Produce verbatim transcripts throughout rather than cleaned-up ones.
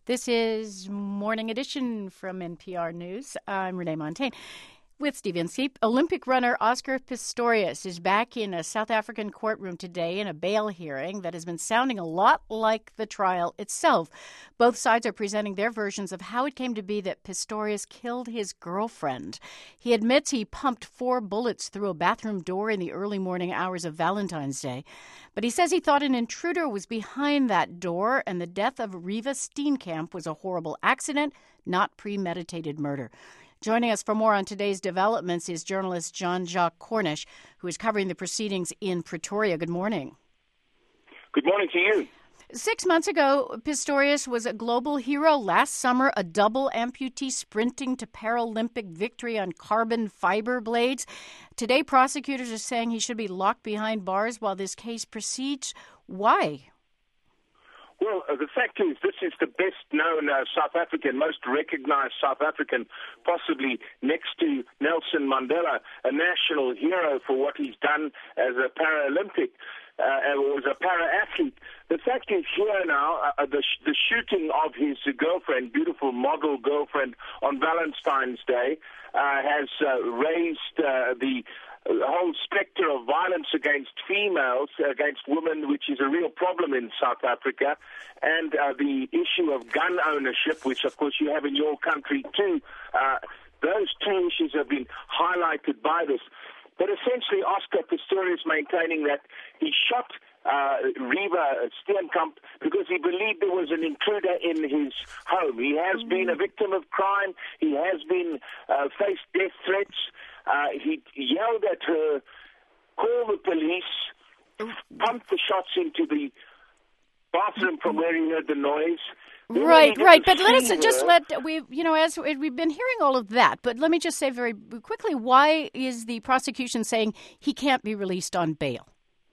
This is Morning Edition from N P R News. I'm Renee Montagne. With Stephen Seep, Olympic runner Oscar Pistorius is back in a South African courtroom today in a bail hearing that has been sounding a lot like the trial itself. Both sides are presenting their versions of how it came to be that Pistorius killed his girlfriend. He admits he pumped four bullets through a bathroom door in the early morning hours of Valentine's Day. But he says he thought an intruder was behind that door, and the death of Reeva Steenkamp was a horrible accident, not premeditated murder. Joining us for more on today's developments is journalist Jean-Jacques Cornish, who is covering the proceedings in Pretoria. Good morning. Good morning to you. Six months ago, Pistorius was a global hero. Last summer, a double amputee sprinting to Paralympic victory on carbon fiber blades. Today, prosecutors are saying he should be locked behind bars while this case proceeds. Why? Well, uh, the fact is, this is the best-known uh, South African, most recognized South African, possibly next to Nelson Mandela, a national hero for what he's done as a Paralympic, uh, or as a para-athlete. The fact is here now, uh, the, sh- the shooting of his girlfriend, beautiful model girlfriend, on Valentine's Day uh, has uh, raised uh, the The whole spectre of violence against females, against women, which is a real problem in South Africa, and uh, the issue of gun ownership, which of course you have in your country too. Uh, those two issues have been highlighted by this. But essentially, Oscar Pistorius maintaining that he shot uh, Reeva Steenkamp because he believed there was an intruder in his home. He has mm-hmm. been a victim of crime. He has been uh, faced death threats. Uh, he yelled at her, call the police, pumped the shots into the bathroom from where he heard the noise. Then Right, right. But let us her, just let, we, you know, as we've been hearing all of that, but let me just say very quickly, why is the prosecution saying he can't be released on bail?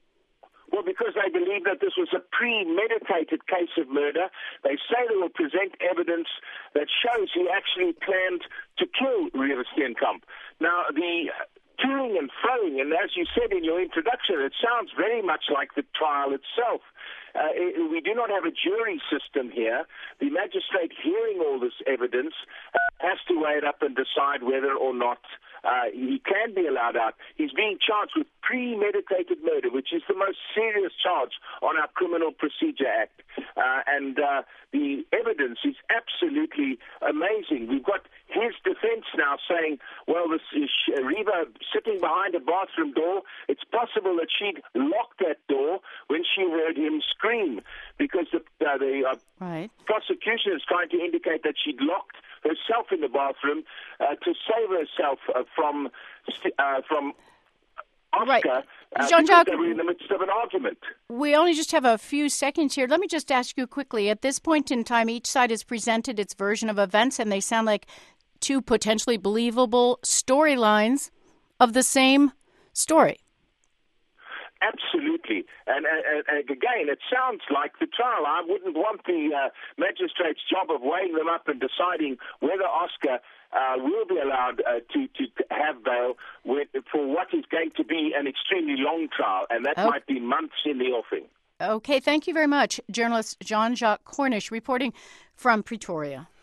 Well, because they believe that this was a premeditated case of murder. They say they will present evidence that shows he actually planned to kill Reeva Steenkamp. Now, the toing and froing, and as you said in your introduction, it sounds very much like the trial itself. Uh, it, we do not have a jury system here. The magistrate hearing all this evidence uh, has to weigh it up and decide whether or not uh, he can be allowed out. He's being charged with premeditated murder, which is the most serious charge on our Criminal Procedure Act. Uh, and uh, the evidence is absolutely amazing. We've got his defense now saying, well, this is Reeva sitting behind a bathroom door. It's possible that she'd locked that door when she heard him scream, because the, uh, the uh, right. prosecution is trying to indicate that she'd locked herself in the bathroom uh, to save herself uh, from uh, from Oscar, right. uh, Jean-Jacques, because they were in the midst of an argument. We only just have a few seconds here. Let me just ask you quickly. At this point in time, each side has presented its version of events, and they sound like two potentially believable storylines of the same story. Absolutely. And, and, and again, it sounds like the trial. I wouldn't want the uh, magistrate's job of weighing them up and deciding whether Oscar uh, will be allowed uh, to, to have bail with, for what is going to be an extremely long trial, and that oh. might be months in the offing. Okay, thank you very much. Journalist Jean-Jacques Cornish reporting from Pretoria.